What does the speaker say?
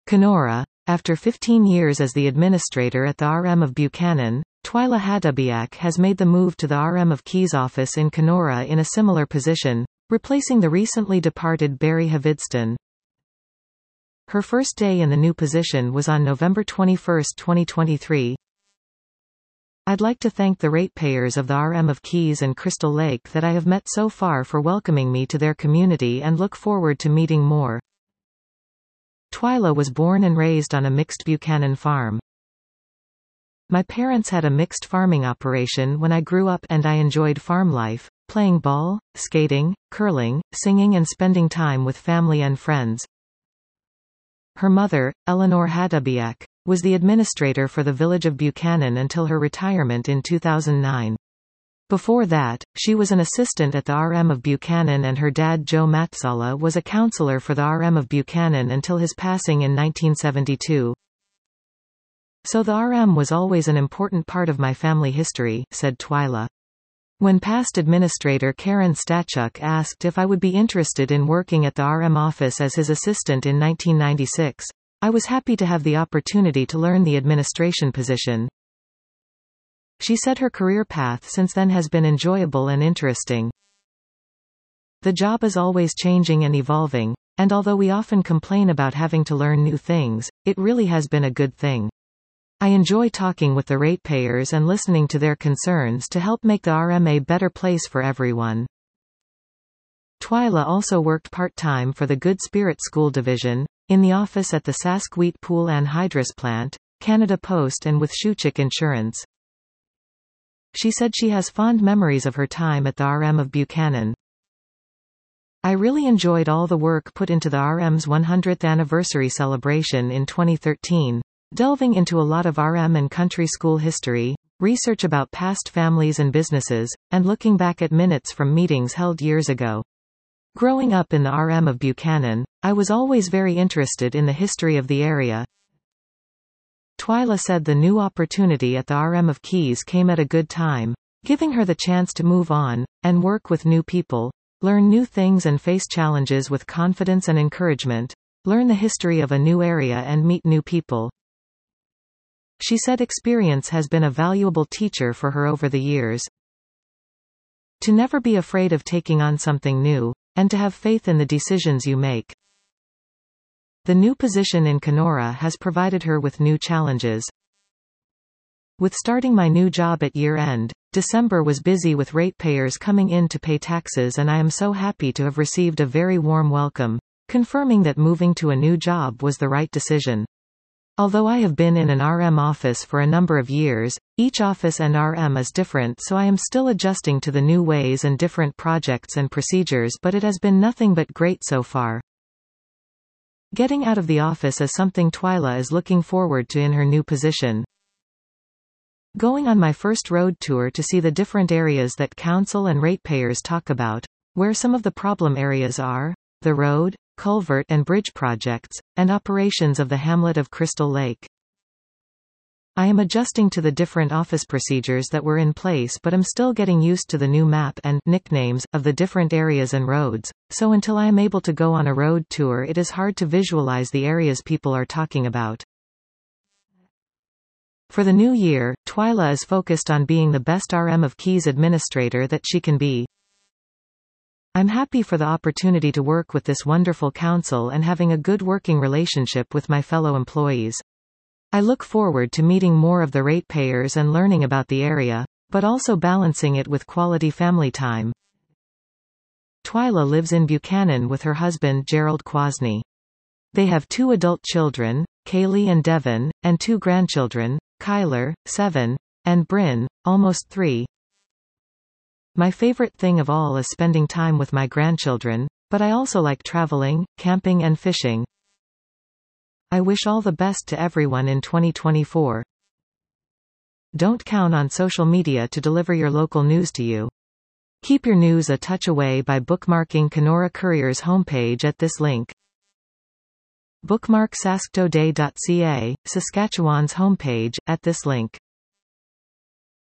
Kenora. After 15 years as the administrator at the RM of Buchanan, Twyla Hadabiak has made the move to the RM of Keys office in Kenora in a similar position, replacing the recently departed Barry Havidston. Her first day in the new position was on November 21, 2023. I'd like to thank the ratepayers of the RM of Keys and Crystal Lake that I have met so far for welcoming me to their community and look forward to meeting more. Twyla was born and raised on a mixed Buchanan farm. My parents had a mixed farming operation when I grew up and I enjoyed farm life, playing ball, skating, curling, singing and spending time with family and friends. Her mother, Eleanor Hadabiak, was the administrator for the village of Buchanan until her retirement in 2009. Before that, she was an assistant at the RM of Buchanan and her dad Joe Matsala was a counselor for the RM of Buchanan until his passing in 1972. So the RM was always an important part of my family history, said Twyla. When past administrator Karen Stachuk asked if I would be interested in working at the RM office as his assistant in 1996, I was happy to have the opportunity to learn the administration position. She said her career path since then has been enjoyable and interesting. The job is always changing and evolving, and although we often complain about having to learn new things, it really has been a good thing. I enjoy talking with the ratepayers and listening to their concerns to help make the RM a better place for everyone. Twyla also worked part-time for the Good Spirit School Division, in the office at the Sask Wheat Pool Anhydrous Plant, Canada Post and with Schuchik Insurance. She said she has fond memories of her time at the RM of Buchanan. I really enjoyed all the work put into the RM's 100th anniversary celebration in 2013, delving into a lot of RM and country school history, research about past families and businesses, and looking back at minutes from meetings held years ago. Growing up in the RM of Buchanan, I was always very interested in the history of the area. Twyla said the new opportunity at the RM of Keys came at a good time, giving her the chance to move on, and work with new people, learn new things and face challenges with confidence and encouragement, learn the history of a new area and meet new people. She said experience has been a valuable teacher for her over the years. To never be afraid of taking on something new, and to have faith in the decisions you make. The new position in Kenora has provided her with new challenges. With starting my new job at year-end, December was busy with ratepayers coming in to pay taxes and I am so happy to have received a very warm welcome, confirming that moving to a new job was the right decision. Although I have been in an RM office for a number of years, each office and RM is different so I am still adjusting to the new ways and different projects and procedures but it has been nothing but great so far. Getting out of the office is something Twyla is looking forward to in her new position. Going on my first road tour to see the different areas that council and ratepayers talk about, where some of the problem areas are, the road, culvert and bridge projects, and operations of the hamlet of Crystal Lake. I am adjusting to the different office procedures that were in place but I'm still getting used to the new map and nicknames of the different areas and roads, so until I am able to go on a road tour it is hard to visualize the areas people are talking about. For the new year, Twyla is focused on being the best RM of Keys administrator that she can be. I'm happy for the opportunity to work with this wonderful council and having a good working relationship with my fellow employees. I look forward to meeting more of the ratepayers and learning about the area, but also balancing it with quality family time. Twyla lives in Buchanan with her husband Gerald Kwasny. They have 2 adult children, Kaylee and Devin, and 2 grandchildren, Kyler, 7, and Bryn, almost 3. My favorite thing of all is spending time with my grandchildren, but I also like traveling, camping and fishing. I wish all the best to everyone in 2024. Don't count on social media to deliver your local news to you. Keep your news a touch away by bookmarking Kenora Courier's homepage at this link. Bookmark sasktoday.ca, Saskatchewan's homepage, at this link.